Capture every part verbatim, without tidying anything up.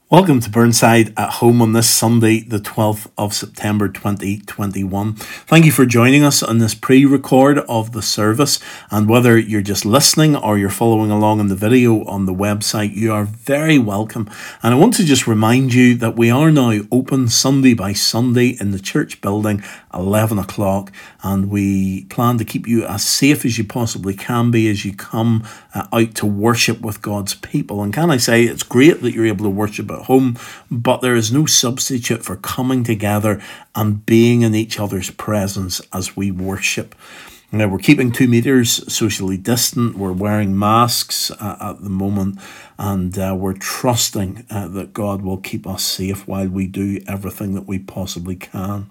Welcome to Burnside at Home on this Sunday, the twelfth of September twenty twenty-one. Thank you for joining us on this pre-record of the service, and whether you're just listening or you're following along in the video on the website, you are very welcome. And I want to just remind you that we are now open Sunday by Sunday in the church building, eleven o'clock, and we plan to keep you as safe as you possibly can be as you come uh, out to worship with God's people. And can I say, it's great that you're able to worship at home, but there is no substitute for coming together and being in each other's presence as we worship. Now, we're keeping two meters socially distant. We're wearing masks uh, at the moment, and uh, we're trusting uh, that God will keep us safe while we do everything that we possibly can.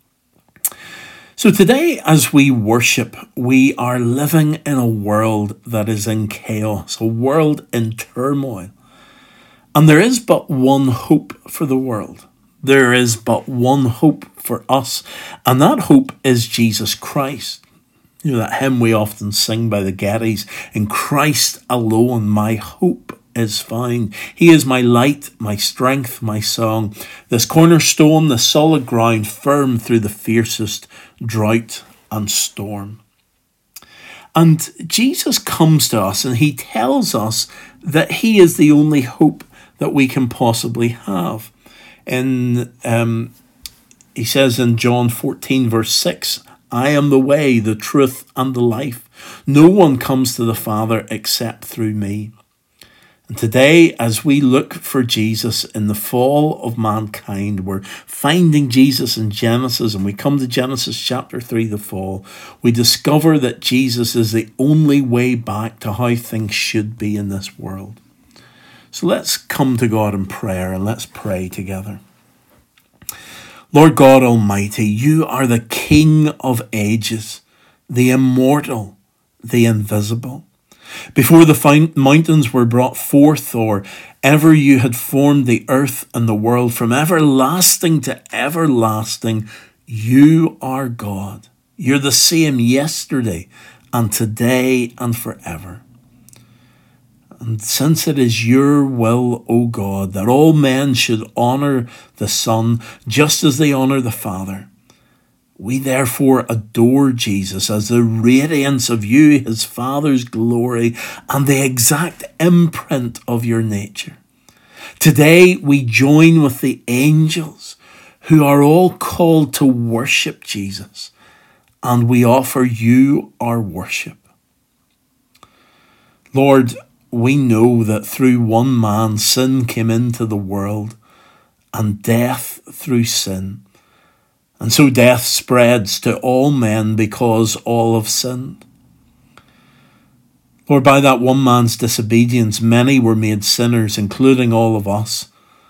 So today, as we worship, we are living in a world that is in chaos, a world in turmoil. And there is but one hope for the world. There is but one hope for us, and that hope is Jesus Christ. You know, that hymn we often sing by the Gettys, "In Christ alone my hope is found. He is my light, my strength, my song, this cornerstone, the solid ground, firm through the fiercest drought and storm." And Jesus comes to us and he tells us that he is the only hope that we can possibly have. In um, he says in John fourteen verse six, "I am the way, the truth, and the life. No one comes to the Father except through me." And today, as we look for Jesus in the fall of mankind, we're finding Jesus in Genesis, and we come to Genesis chapter three, the fall. We discover that Jesus is the only way back to how things should be in this world. So let's come to God in prayer, and let's pray together. Lord God Almighty, you are the King of ages, the immortal, the invisible. Before the mountains were brought forth, or ever you had formed the earth and the world, from everlasting to everlasting, you are God. You're the same yesterday and today and forever. And since it is your will, O God, that all men should honour the Son just as they honour the Father, we therefore adore Jesus as the radiance of you, his Father's glory, and the exact imprint of your nature. Today we join with the angels who are all called to worship Jesus, and we offer you our worship. Lord, we know that through one man sin came into the world, and death through sin. And so death spreads to all men because all have sinned. Lord, by that one man's disobedience, many were made sinners, including all of us.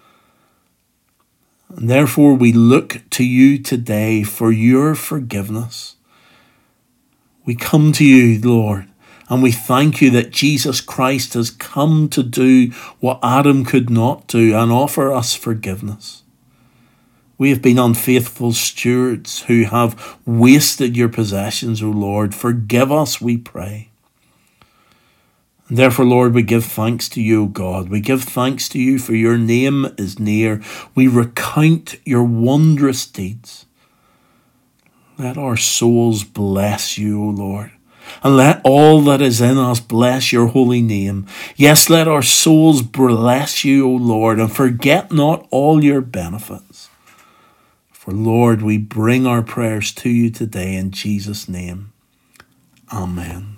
And therefore we look to you today for your forgiveness. We come to you, Lord, and we thank you that Jesus Christ has come to do what Adam could not do and offer us forgiveness. We have been unfaithful stewards who have wasted your possessions, O Lord. Forgive us, we pray. And therefore, Lord, we give thanks to you, O God. We give thanks to you for your name is near. We recount your wondrous deeds. Let our souls bless you, O Lord. And let all that is in us bless your holy name. Yes, let our souls bless you, O Lord, and forget not all your benefits. For, Lord, we bring our prayers to you today in Jesus' name. Amen.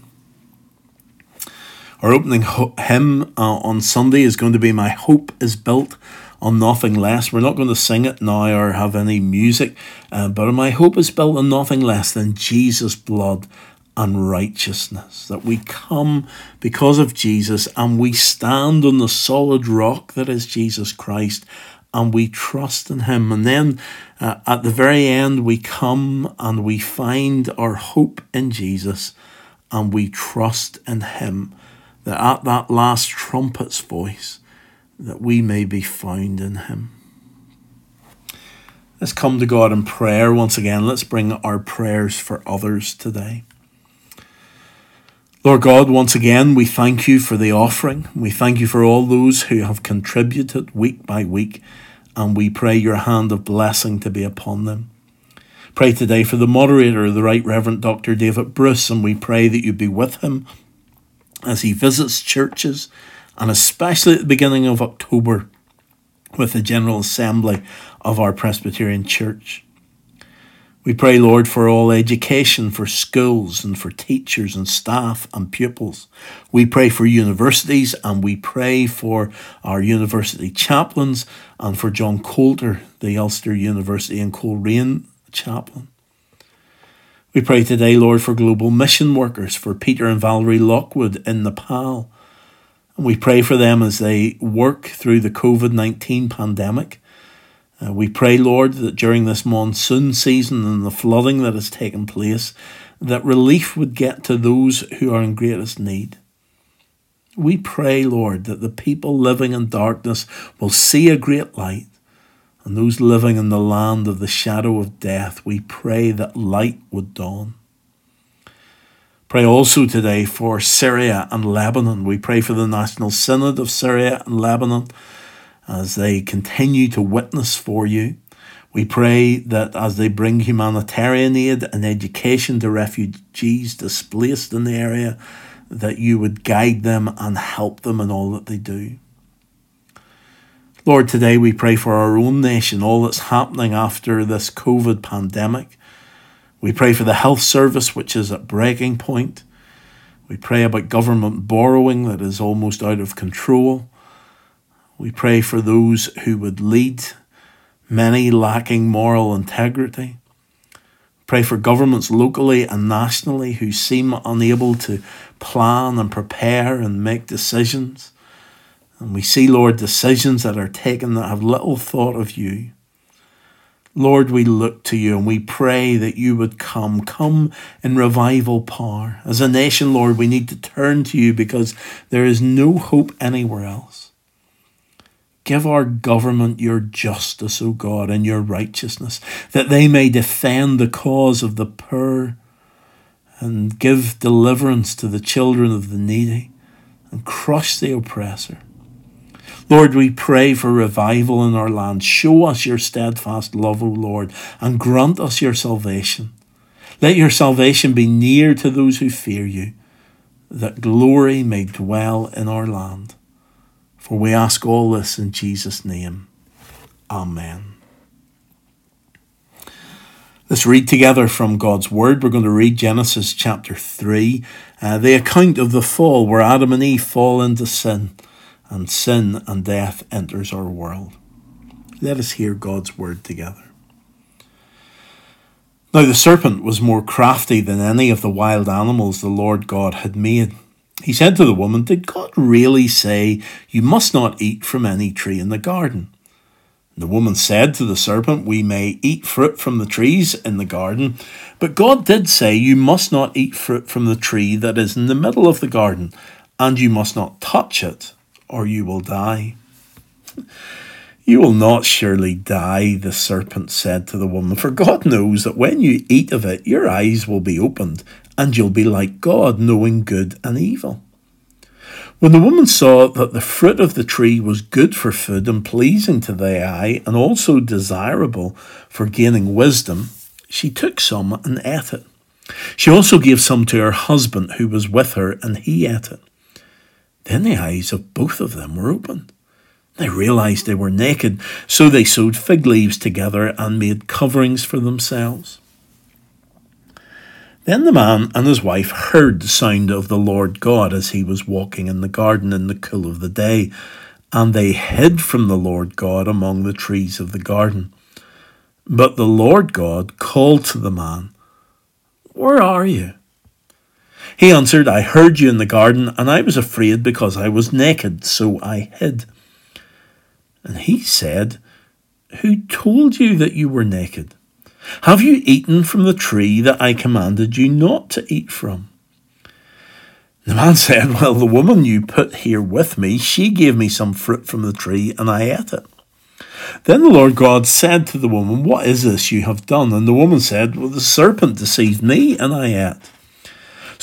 Our opening hymn uh, on Sunday is going to be "My Hope is Built on Nothing Less." We're not going to sing it now or have any music, uh, but my hope is built on nothing less than Jesus' blood and righteousness, that we come because of Jesus and we stand on the solid rock that is Jesus Christ, and we trust in him. And then uh, at the very end, we come and we find our hope in Jesus, and we trust in him, that at that last trumpet's voice, that we may be found in him. Let's come to God in prayer once again. Let's bring our prayers for others today. Lord God, once again, we thank you for the offering. We thank you for all those who have contributed week by week, and we pray your hand of blessing to be upon them. Pray today for the moderator, the Right Reverend Doctor David Bruce, and we pray that you be with him as he visits churches, and especially at the beginning of October with the General Assembly of our Presbyterian Church. We pray, Lord, for all education, for schools and for teachers and staff and pupils. We pray for universities, and we pray for our university chaplains and for John Coulter, the Ulster University and Coleraine chaplain. We pray today, Lord, for global mission workers, for Peter and Valerie Lockwood in Nepal. And we pray for them as they work through the covid nineteen pandemic. Uh, we pray, Lord, that during this monsoon season and the flooding that has taken place, that relief would get to those who are in greatest need. We pray, Lord, that the people living in darkness will see a great light, and those living in the land of the shadow of death, we pray that light would dawn. Pray also today for Syria and Lebanon. We pray for the National Synod of Syria and Lebanon as they continue to witness for you. We pray that as they bring humanitarian aid and education to refugees displaced in the area, that you would guide them and help them in all that they do. Lord, today we pray for our own nation, all that's happening after this COVID pandemic. We pray for the health service, which is at breaking point. We pray about government borrowing that is almost out of control. We pray for those who would lead, many lacking moral integrity. Pray for governments locally and nationally who seem unable to plan and prepare and make decisions. And we see, Lord, decisions that are taken that have little thought of you. Lord, we look to you and we pray that you would come, come in revival power. As a nation, Lord, we need to turn to you because there is no hope anywhere else. Give our government your justice, O God, and your righteousness, that they may defend the cause of the poor and give deliverance to the children of the needy and crush the oppressor. Lord, we pray for revival in our land. Show us your steadfast love, O Lord, and grant us your salvation. Let your salvation be near to those who fear you, that glory may dwell in our land. For we ask all this in Jesus' name. Amen. Let's read together from God's Word. We're going to read Genesis chapter three, uh, the account of the fall where Adam and Eve fall into sin, and sin and death enters our world. Let us hear God's Word together. Now the serpent was more crafty than any of the wild animals the Lord God had made. He said to the woman, "Did God really say you must not eat from any tree in the garden?" And the woman said to the serpent, "We may eat fruit from the trees in the garden, but God did say you must not eat fruit from the tree that is in the middle of the garden, and you must not touch it, or you will die." "You will not surely die," the serpent said to the woman, "for God knows that when you eat of it, your eyes will be opened, and you'll be like God, knowing good and evil." When the woman saw that the fruit of the tree was good for food and pleasing to the eye, and also desirable for gaining wisdom, she took some and ate it. She also gave some to her husband who was with her, and he ate it. Then the eyes of both of them were opened. They realized they were naked, so they sewed fig leaves together and made coverings for themselves. Then the man and his wife heard the sound of the Lord God as he was walking in the garden in the cool of the day, and they hid from the Lord God among the trees of the garden. But the Lord God called to the man, "Where are you?" He answered, "I heard you in the garden, and I was afraid because I was naked, so I hid." And he said, "Who told you that you were naked? Have you eaten from the tree that I commanded you not to eat from?" The man said, "Well, the woman you put here with me, she gave me some fruit from the tree, and I ate it." Then the Lord God said to the woman, "What is this you have done?" And the woman said, "Well, the serpent deceived me, and I ate."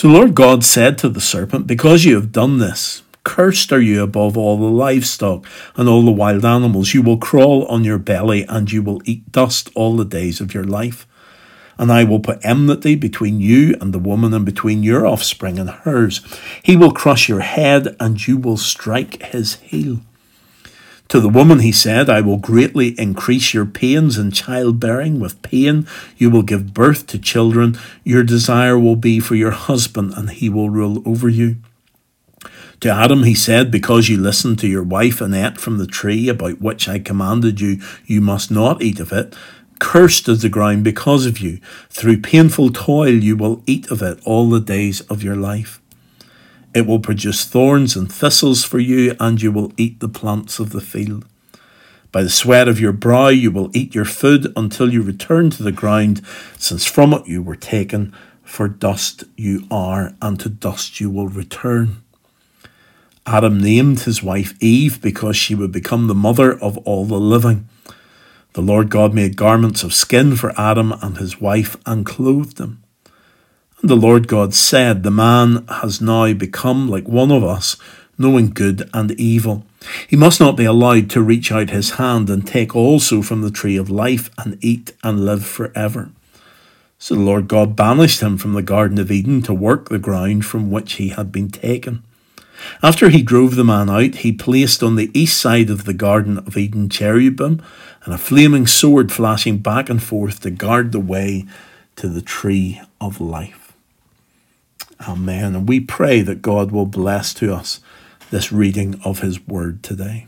So the Lord God said to the serpent, because you have done this, cursed are you above all the livestock and all the wild animals. You will crawl on your belly, and you will eat dust all the days of your life. And I will put enmity between you and the woman, and between your offspring and hers. He will crush your head, and you will strike his heel. To the woman he said, I will greatly increase your pains in childbearing. With pain you will give birth to children. Your desire will be for your husband, and he will rule over you. To Adam he said, because you listened to your wife and ate from the tree about which I commanded you, you must not eat of it. Cursed is the ground because of you. Through painful toil you will eat of it all the days of your life. It will produce thorns and thistles for you, and you will eat the plants of the field. By the sweat of your brow you will eat your food until you return to the ground, since from it you were taken, for dust you are, and to dust you will return. Adam named his wife Eve because she would become the mother of all the living. The Lord God made garments of skin for Adam and his wife and clothed them. And the Lord God said, the man has now become like one of us, knowing good and evil. He must not be allowed to reach out his hand and take also from the tree of life and eat and live forever. So the Lord God banished him from the Garden of Eden to work the ground from which he had been taken. After he drove the man out, he placed on the east side of the Garden of Eden cherubim and a flaming sword flashing back and forth to guard the way to the tree of life. Amen. And we pray that God will bless to us this reading of his word today.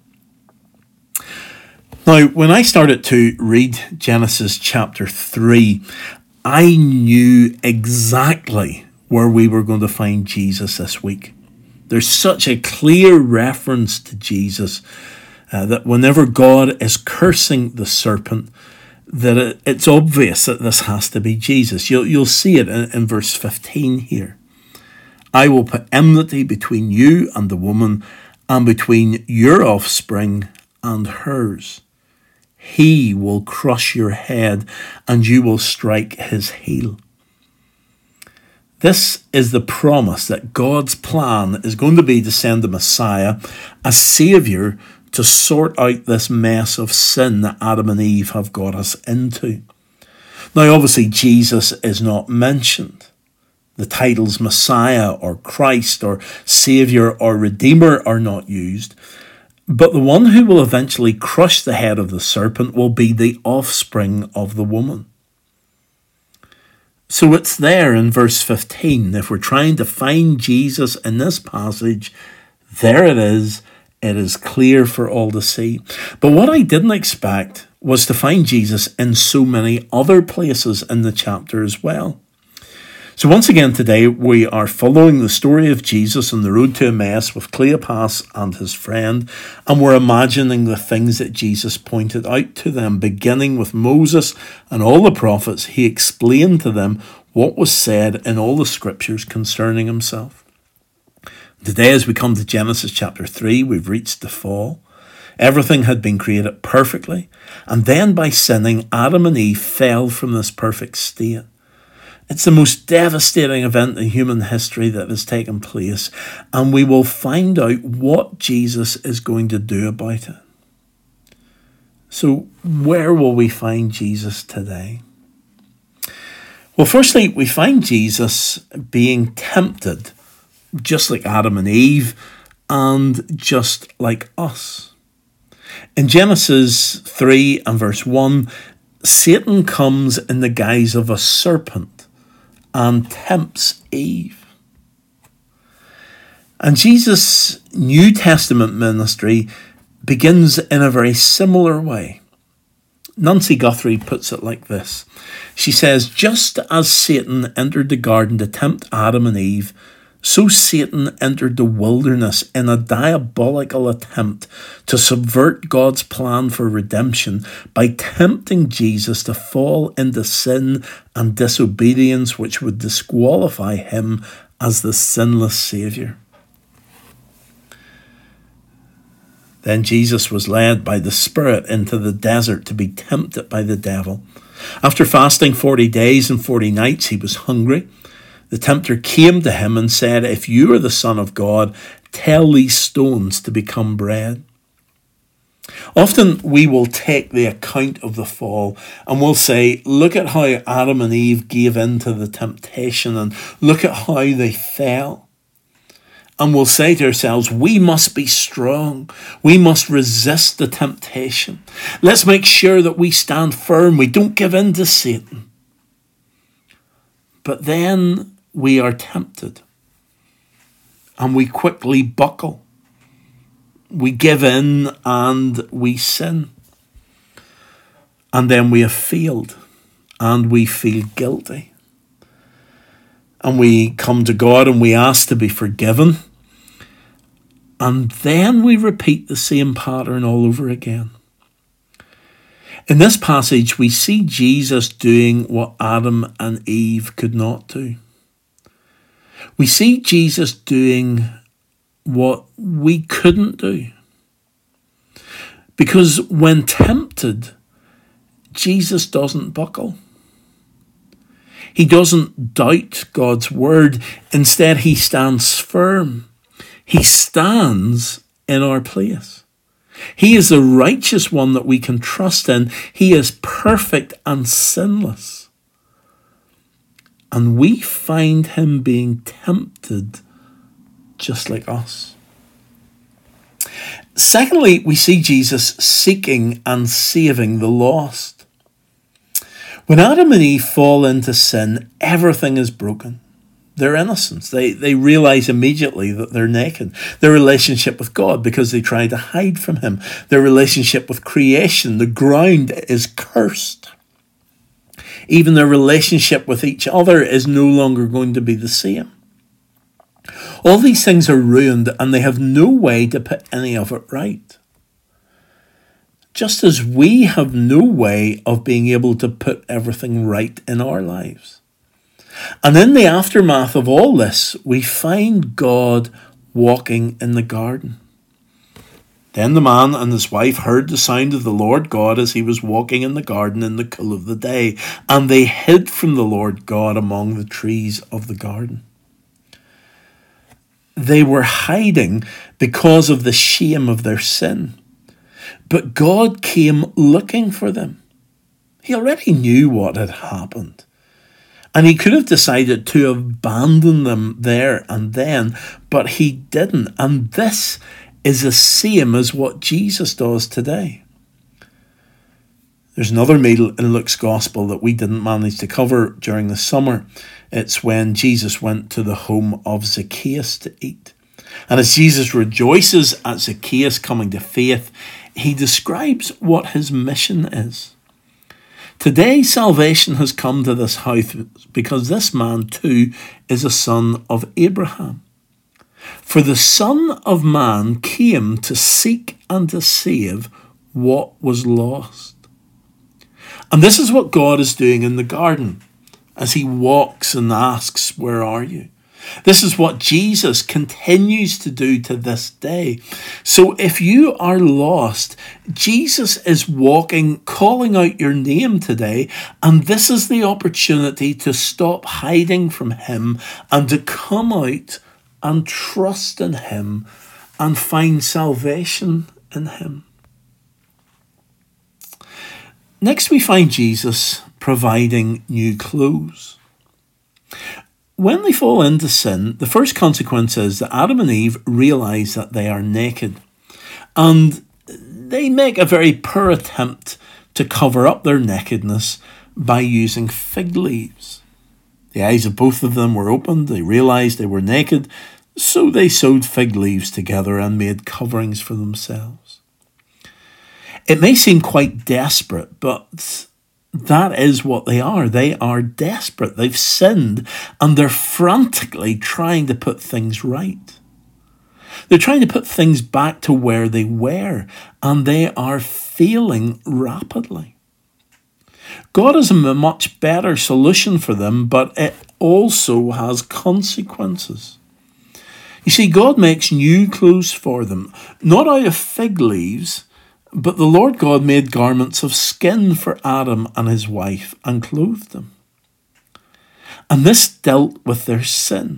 Now, when I started to read Genesis chapter three, I knew exactly where we were going to find Jesus this week. There's such a clear reference to Jesus uh, that whenever God is cursing the serpent, that it, it's obvious that this has to be Jesus. You'll, you'll see it in, in verse fifteen here. I will put enmity between you and the woman, and between your offspring and hers. He will crush your head, and you will strike his heel. This is the promise that God's plan is going to be to send a Messiah, a Saviour, to sort out this mess of sin that Adam and Eve have got us into. Now, obviously, Jesus is not mentioned. The titles Messiah or Christ or Saviour or Redeemer are not used. But the one who will eventually crush the head of the serpent will be the offspring of the woman. So it's there in verse fifteen. If we're trying to find Jesus in this passage, there it is. It is clear for all to see. But what I didn't expect was to find Jesus in so many other places in the chapter as well. So once again today we are following the story of Jesus on the road to Emmaus with Cleopas and his friend, and we're imagining the things that Jesus pointed out to them. Beginning with Moses and all the prophets, he explained to them what was said in all the scriptures concerning himself. Today, as we come to Genesis chapter three, we've reached the fall. Everything had been created perfectly, and then by sinning, Adam and Eve fell from this perfect state. It's the most devastating event in human history that has taken place, and we will find out what Jesus is going to do about it. So, where will we find Jesus today? Well, firstly, we find Jesus being tempted, just like Adam and Eve, and just like us. In Genesis three and verse one, Satan comes in the guise of a serpent and tempts Eve. And Jesus' New Testament ministry begins in a very similar way. Nancy Guthrie puts it like this. She says, just as Satan entered the garden to tempt Adam and Eve, so Satan entered the wilderness in a diabolical attempt to subvert God's plan for redemption by tempting Jesus to fall into sin and disobedience, which would disqualify him as the sinless Saviour. Then Jesus was led by the Spirit into the desert to be tempted by the devil. After fasting forty days and forty nights, he was hungry. The tempter came to him and said, "If you are the Son of God, tell these stones to become bread." Often we will take the account of the fall and we'll say, look at how Adam and Eve gave in to the temptation and look at how they fell. And we'll say to ourselves, we must be strong. We must resist the temptation. Let's make sure that we stand firm. We don't give in to Satan. But then we are tempted and we quickly buckle. We give in and we sin. And then we have failed and we feel guilty. And we come to God and we ask to be forgiven. And then we repeat the same pattern all over again. In this passage, we see Jesus doing what Adam and Eve could not do. We see Jesus doing what we couldn't do. Because when tempted, Jesus doesn't buckle. He doesn't doubt God's word. Instead, he stands firm. He stands in our place. He is the righteous one that we can trust in. He is perfect and sinless. And we find him being tempted just like us. Secondly, we see Jesus seeking and saving the lost. When Adam and Eve fall into sin, everything is broken. Their innocence. They, they realize immediately that they're naked. Their relationship with God, because they try to hide from him. Their relationship with creation. The ground is cursed. Even their relationship with each other is no longer going to be the same. All these things are ruined and they have no way to put any of it right. Just as we have no way of being able to put everything right in our lives. And in the aftermath of all this, we find God walking in the garden. Then the man and his wife heard the sound of the Lord God as he was walking in the garden in the cool of the day, and they hid from the Lord God among the trees of the garden. They were hiding because of the shame of their sin. But God came looking for them. He already knew what had happened. And he could have decided to abandon them there and then, but he didn't. And this is the same as what Jesus does today. There's another meal in Luke's Gospel that we didn't manage to cover during the summer. It's when Jesus went to the home of Zacchaeus to eat. And as Jesus rejoices at Zacchaeus coming to faith, he describes what his mission is. Today, salvation has come to this house because this man too is a son of Abraham. For the Son of Man came to seek and to save what was lost. And this is what God is doing in the garden as he walks and asks, "Where are you?" This is what Jesus continues to do to this day. So if you are lost, Jesus is walking, calling out your name today, and this is the opportunity to stop hiding from him and to come out and trust in him and find salvation in him. Next, we find Jesus providing new clothes. When they fall into sin, the first consequence is that Adam and Eve realize that they are naked. And they make a very poor attempt to cover up their nakedness by using fig leaves. The eyes of both of them were opened. They realized they were naked. So they sewed fig leaves together and made coverings for themselves. It may seem quite desperate, but that is what they are. They are desperate. They've sinned and they're frantically trying to put things right. They're trying to put things back to where they were, and they are failing rapidly. God has a much better solution for them, but it also has consequences. You see, God makes new clothes for them, not out of fig leaves, but the Lord God made garments of skin for Adam and his wife and clothed them. And this dealt with their sin.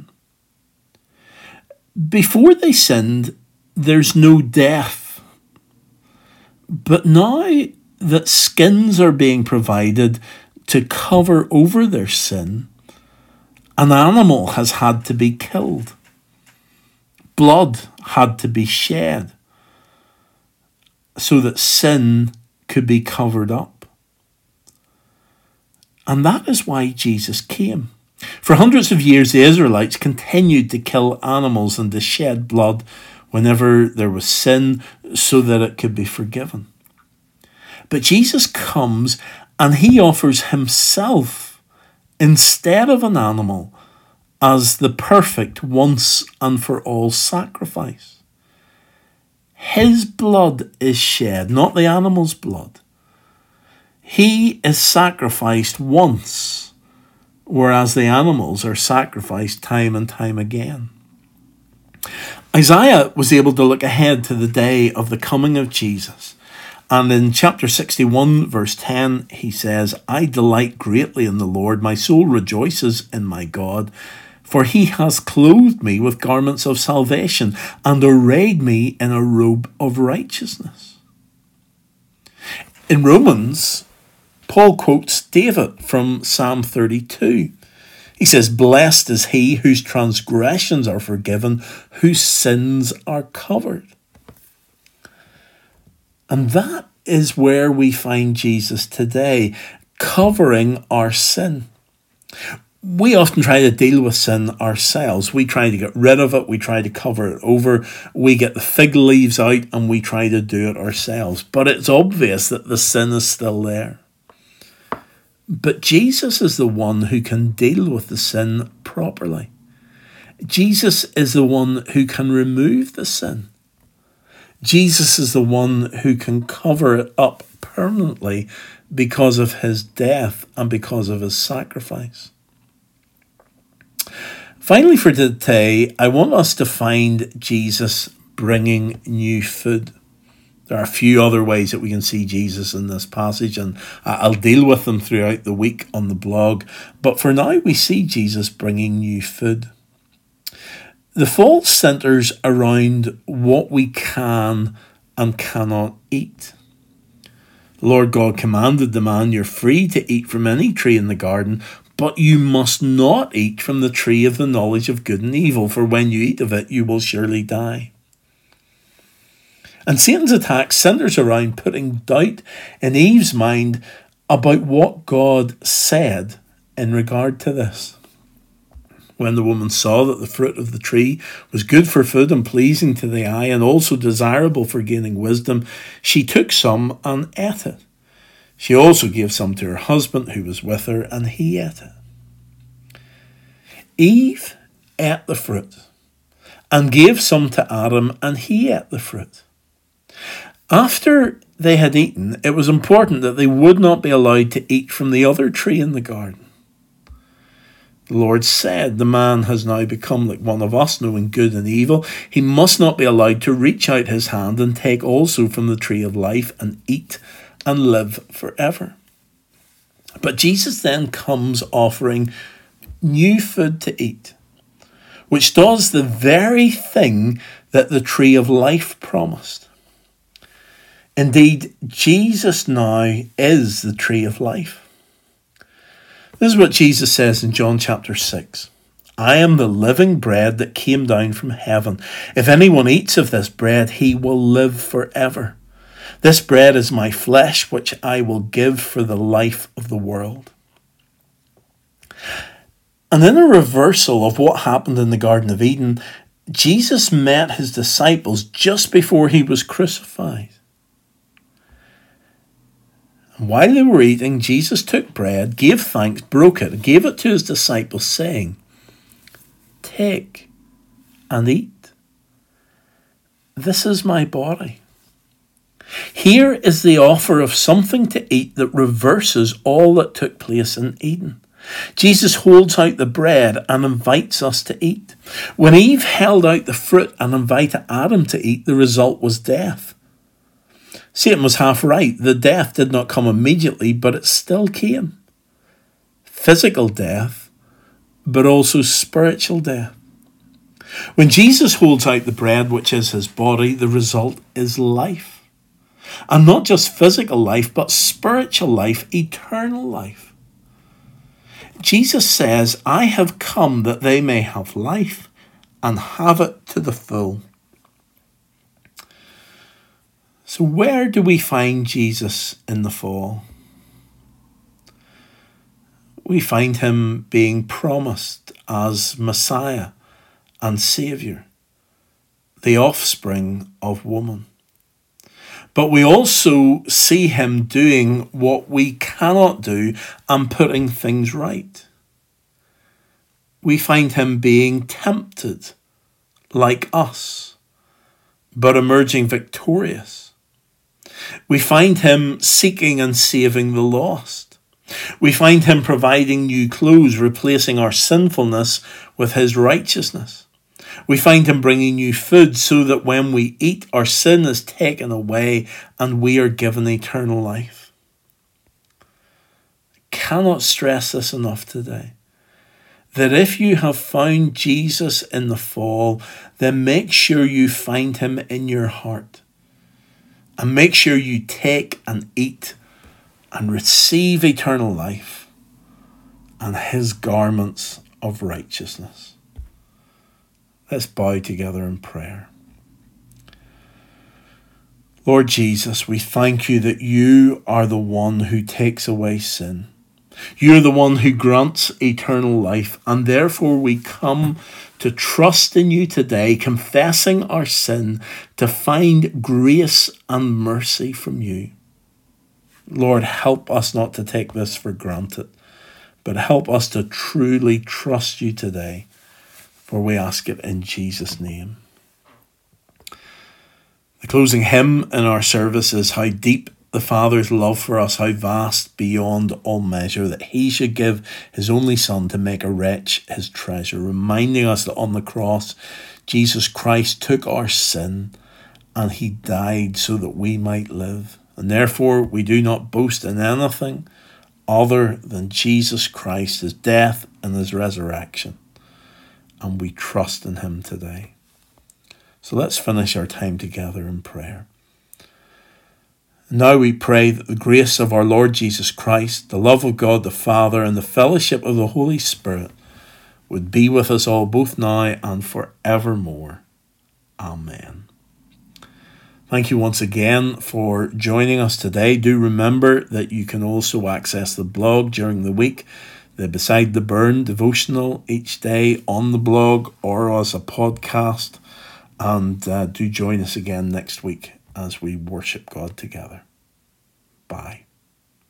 Before they sinned, there's no death. But now that skins are being provided to cover over their sin, an animal has had to be killed. Blood had to be shed so that sin could be covered up. And that is why Jesus came. For hundreds of years, the Israelites continued to kill animals and to shed blood whenever there was sin so that it could be forgiven. But Jesus comes and he offers himself instead of an animal as the perfect once and for all sacrifice. His blood is shed, not the animal's blood. He is sacrificed once, whereas the animals are sacrificed time and time again. Isaiah was able to look ahead to the day of the coming of Jesus. And in chapter sixty-one, verse ten, he says, I delight greatly in the Lord. My soul rejoices in my God, for he has clothed me with garments of salvation and arrayed me in a robe of righteousness. In Romans, Paul quotes David from Psalm thirty-two. He says, blessed is he whose transgressions are forgiven, whose sins are covered. And that is where we find Jesus today, covering our sin. We often try to deal with sin ourselves. We try to get rid of it. We try to cover it over. We get the fig leaves out and we try to do it ourselves. But it's obvious that the sin is still there. But Jesus is the one who can deal with the sin properly. Jesus is the one who can remove the sin. Jesus is the one who can cover it up permanently because of his death and because of his sacrifice. Finally, for today, I want us to find Jesus bringing new food. There are a few other ways that we can see Jesus in this passage, and I'll deal with them throughout the week on the blog. But for now, we see Jesus bringing new food. The fault centres around what we can and cannot eat. The Lord God commanded the man, you're free to eat from any tree in the garden, but you must not eat from the tree of the knowledge of good and evil, for when you eat of it, you will surely die. And Satan's attack centres around putting doubt in Eve's mind about what God said in regard to this. When the woman saw that the fruit of the tree was good for food and pleasing to the eye and also desirable for gaining wisdom, she took some and ate it. She also gave some to her husband who was with her, and he ate it. Eve ate the fruit and gave some to Adam, and he ate the fruit. After they had eaten, it was important that they would not be allowed to eat from the other tree in the garden. The Lord said, the man has now become like one of us, knowing good and evil. He must not be allowed to reach out his hand and take also from the tree of life and eat and live forever. But Jesus then comes offering new food to eat, which does the very thing that the tree of life promised. Indeed, Jesus now is the tree of life. This is what Jesus says in John chapter six. I am the living bread that came down from heaven. If anyone eats of this bread, he will live forever. This bread is my flesh, which I will give for the life of the world. And in a reversal of what happened in the Garden of Eden, Jesus met his disciples just before he was crucified. And while they were eating, Jesus took bread, gave thanks, broke it, and gave it to his disciples, saying, take and eat. This is my body. Here is the offer of something to eat that reverses all that took place in Eden. Jesus holds out the bread and invites us to eat. When Eve held out the fruit and invited Adam to eat, the result was death. Satan was half right. The death did not come immediately, but it still came. Physical death, but also spiritual death. When Jesus holds out the bread, which is his body, the result is life. And not just physical life, but spiritual life, eternal life. Jesus says, I have come that they may have life and have it to the full. So where do we find Jesus in the fall? We find him being promised as Messiah and Saviour, the offspring of woman. But we also see him doing what we cannot do and putting things right. We find him being tempted like us, but emerging victorious. We find him seeking and saving the lost. We find him providing new clothes, replacing our sinfulness with his righteousness. We find him bringing new food so that when we eat, our sin is taken away and we are given eternal life. I cannot stress this enough today, that if you have found Jesus in the fall, then make sure you find him in your heart. And make sure you take and eat and receive eternal life and his garments of righteousness. Let's bow together in prayer. Lord Jesus, we thank you that you are the one who takes away sin. You're the one who grants eternal life, and therefore we come to trust in you today, confessing our sin, to find grace and mercy from you. Lord, help us not to take this for granted, but help us to truly trust you today. For we ask it in Jesus' name. The closing hymn in our service is How Deep the Father's Love for Us, How Vast Beyond All Measure, that he should give his only Son to make a wretch his treasure, reminding us that on the cross, Jesus Christ took our sin and he died so that we might live. And therefore we do not boast in anything other than Jesus Christ, his death and his resurrection. And we trust in him today. So let's finish our time together in prayer. Now we pray that the grace of our Lord Jesus Christ, the love of God the Father, and the fellowship of the Holy Spirit would be with us all both now and forevermore. Amen. Thank you once again for joining us today. Do remember that you can also access the blog during the week, the Beside the Burn devotional each day on the blog or as a podcast. And uh, do join us again next week as we worship God together.